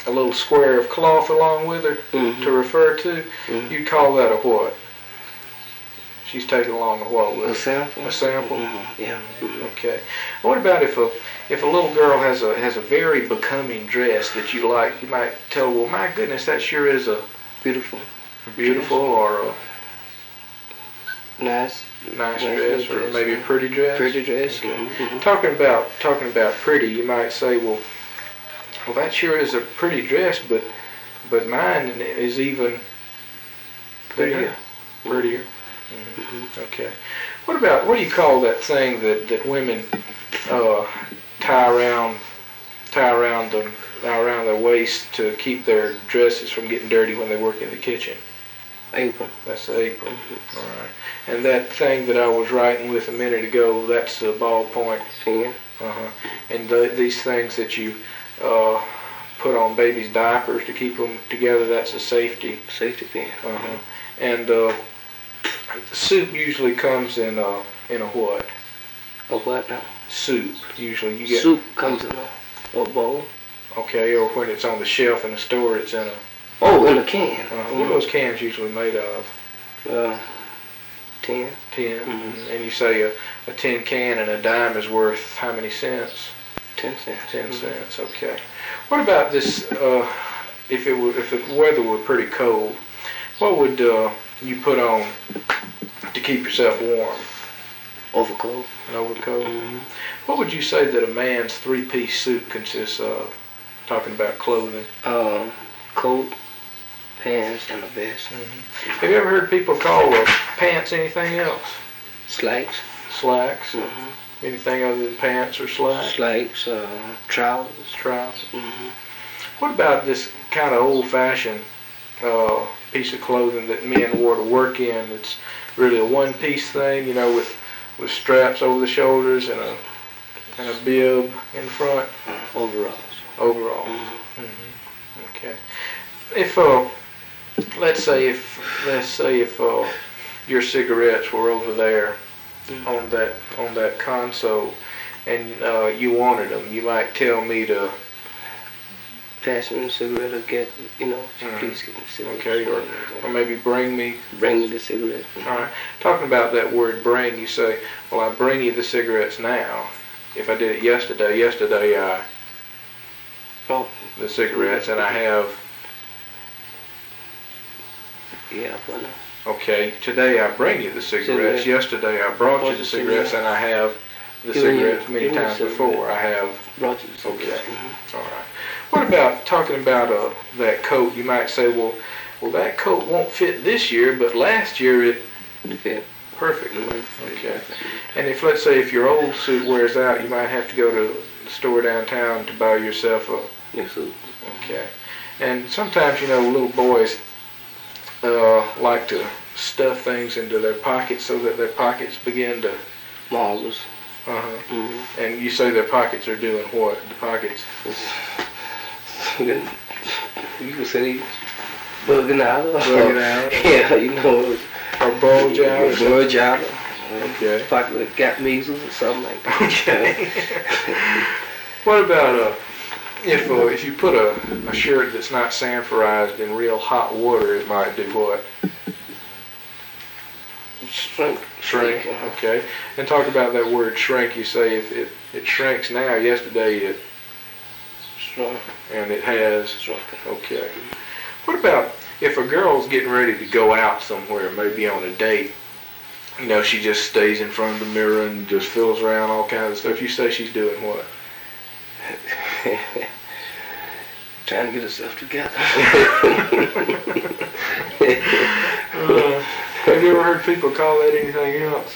a little square of cloth along with her to refer to, you call that a what? She's taking along a what with her? A sample. A sample? Yeah. Okay. What about if a little girl has a very becoming dress that you like? You might tell her, well, my goodness, that sure is a beautiful or a nice dress, or maybe a pretty dress. Pretty dress. Okay. Talking about pretty, you might say, well, that sure is a pretty dress, but mine is even prettier. Okay. What do you call that thing that women tie around their waist to keep their dresses from getting dirty when they work in the kitchen? Apron. That's the apron. All right. And that thing that I was writing with a minute ago, that's the ballpoint. Yeah. And these things that you put on babies' diapers to keep them together, that's a safety. Safety pin. And soup usually comes in a what? A what now? Soup. Usually you get soup comes in a bowl. Okay, or when it's on the shelf in the store, it's in a. Oh, in a can. What are those cans usually made of? Tin. Tin. And you say a tin can and a dime is worth how many cents? 10 cents. 10 cents. Okay. What about this? If the weather were pretty cold, what would you put on to keep yourself warm? Overcoat. An overcoat. What would you say that a man's three-piece suit consists of? Talking about clothing. Coat, pants, and a vest. Have you ever heard people call pants anything else? Slacks. Slacks. Anything other than pants or slacks? Slacks, trousers. Trousers. What about this kind of old-fashioned piece of clothing that men wore to work in? It's really a one-piece thing, you know, with straps over the shoulders and a bib in front. Overalls. Okay. If let's say if your cigarettes were over there on that console, and you wanted them, you might tell me to pass me the cigarette or get, please get the cigarette. Okay, or maybe bring me the cigarette. All right. Talking about that word bring, you say, well, I bring you the cigarettes now. If I did it yesterday I the cigarettes, and I have. Yeah, well, okay, today I bring you the cigarettes. Yesterday I brought you the cigarettes, and I have the cigarettes many times before. I have brought you the cigarettes. Okay. All right. What about talking about that coat? You might say, well, that coat won't fit this year, but last year it fit perfectly. Okay. And let's say if your old suit wears out, you might have to go to the store downtown to buy yourself a new suit. Okay. And sometimes, little boys like to stuff things into their pockets so that their pockets begin to. Marvelous. And you say their pockets are doing what? The pockets. You can say bugging out. Yeah, or bulge out. Bulge out. Okay. Pocket got measles or something like that. Okay. What about if you put a shirt that's not sanforized in real hot water, it might do what? Shrink. Okay. And talk about that word shrink. You say if it shrinks now. Yesterday it shrunk. And it has shrunk. Okay. What about if a girl's getting ready to go out somewhere, maybe on a date? She just stays in front of the mirror and just feels around all kinds of stuff. You say she's doing what? Trying to get herself together. Have you ever heard people call that anything else?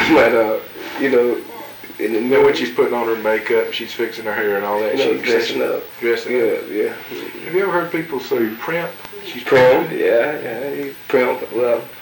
In the middle when she's putting on her makeup, she's fixing her hair and all that. She's dressing up. Dressing up. Yeah. Have you ever heard people say primp? She's primp. Yeah. Primp. Well,